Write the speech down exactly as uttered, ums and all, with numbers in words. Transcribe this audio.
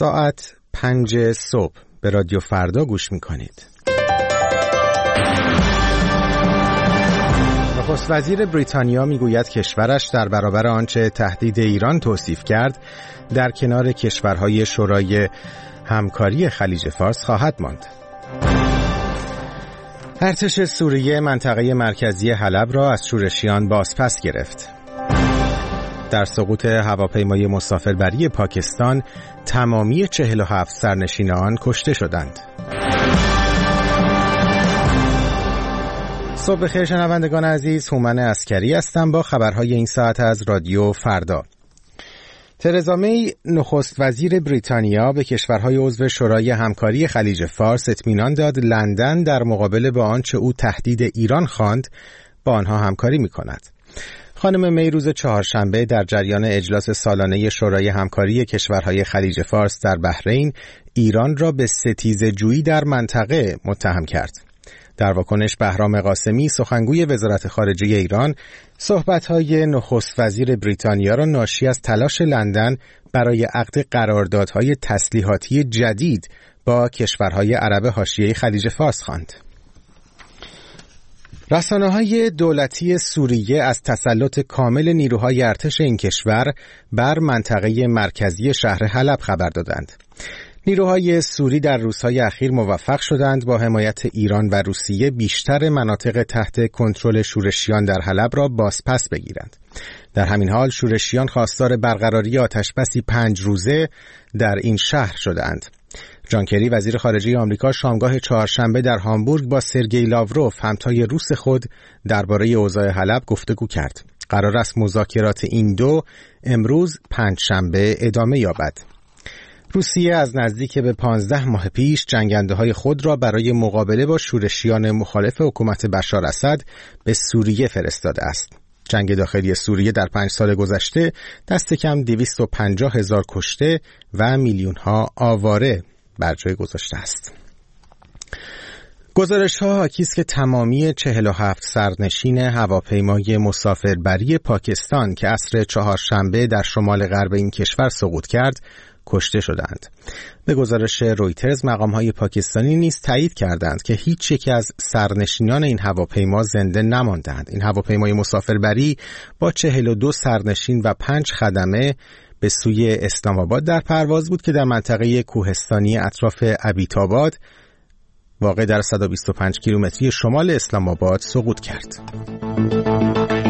ساعت پنج صبح به رادیو فردا گوش میکنید. نخست وزیر بریتانیا میگوید کشورش در برابر آنچه تهدید ایران توصیف کرد در کنار کشورهای شورای همکاری خلیج فارس خواهد ماند. ارتش سوریه منطقه مرکزی حلب را از شورشیان بازپس گرفت. در سقوط هواپیمای مسافربری پاکستان تمامی چهل و هفت سرنشین آن کشته شدند. صبح بخیر شنوندگان عزیز، هومن عسکری هستم با خبرهای این ساعت از رادیو فردا. ترزا می نخست وزیر بریتانیا به کشورهای عضو شورای همکاری خلیج فارس اطمینان داد لندن در مقابل با آنچه او تهدید ایران خواند با آنها همکاری می‌کند. خانم می روز چهارشنبه در جریان اجلاس سالانه شورای همکاری کشورهای خلیج فارس در بحرین ایران را به ستیزه‌جویی در منطقه متهم کرد. در واکنش بهرام قاسمی سخنگوی وزارت خارجه ایران صحبت‌های نخست وزیر بریتانیا را ناشی از تلاش لندن برای عقد قراردادهای تسلیحاتی جدید با کشورهای عرب حاشیه خلیج فارس خواند. رسانه‌های دولتی سوریه از تسلط کامل نیروهای ارتش این کشور بر منطقه مرکزی شهر حلب خبر دادند. نیروهای سوری در روزهای اخیر موفق شدند با حمایت ایران و روسیه بیشتر مناطق تحت کنترل شورشیان در حلب را بازپس بگیرند. در همین حال شورشیان خواستار برقراری آتشبسی پنج روزه در این شهر شدند. جان کری وزیر خارجه آمریکا شامگاه چهارشنبه در هامبورگ با سرگئی لاوروف همتای روس خود درباره اوضاع حلب گفتگو کرد. قرار است مذاکرات این دو امروز پنجشنبه ادامه یابد. روسیه از نزدیک به پانزده ماه پیش جنگنده‌های خود را برای مقابله با شورشیان مخالف حکومت بشار اسد به سوریه فرستاده است. جنگ داخلی سوریه در پنج سال گذشته دست کم دویست و پنجاه هزار کشته و میلیون‌ها آواره بر جای گذاشته است. گزارش‌ها حاکی است که تمامی چهل و هفت سرنشین هواپیمای مسافربری پاکستان که عصر چهارشنبه در شمال غرب این کشور سقوط کرد کشته شدند. به گزارش رویترز مقام‌های پاکستانی نیز تایید کردند که هیچ یک از سرنشینان این هواپیما زنده نماندند. این هواپیمای مسافربری با چهل و دو سرنشین و پنج خدمه به سوی اسلام آباد در پرواز بود که در منطقه کوهستانی اطراف ابیتاباد واقع در صد و بیست و پنج کیلومتری شمال اسلام آباد سقوط کرد.